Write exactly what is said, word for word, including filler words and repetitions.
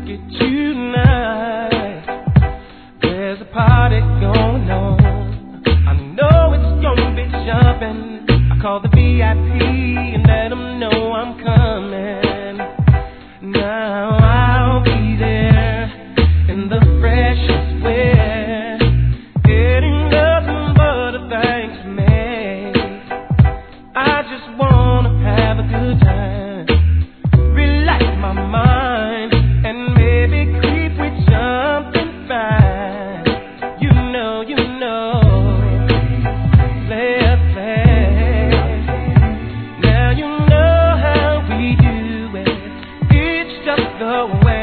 it tonight. There's a party going on. I know it's gonna be jumping. I call the V I P and let them know I'm coming. Now I'll be there in the freshest wear, getting nothing but a thanks to me. I just wanna have a good time, relax my mind, and maybe creep with something fine. You know, you know, play a play. Now you know how we do it. It's just the way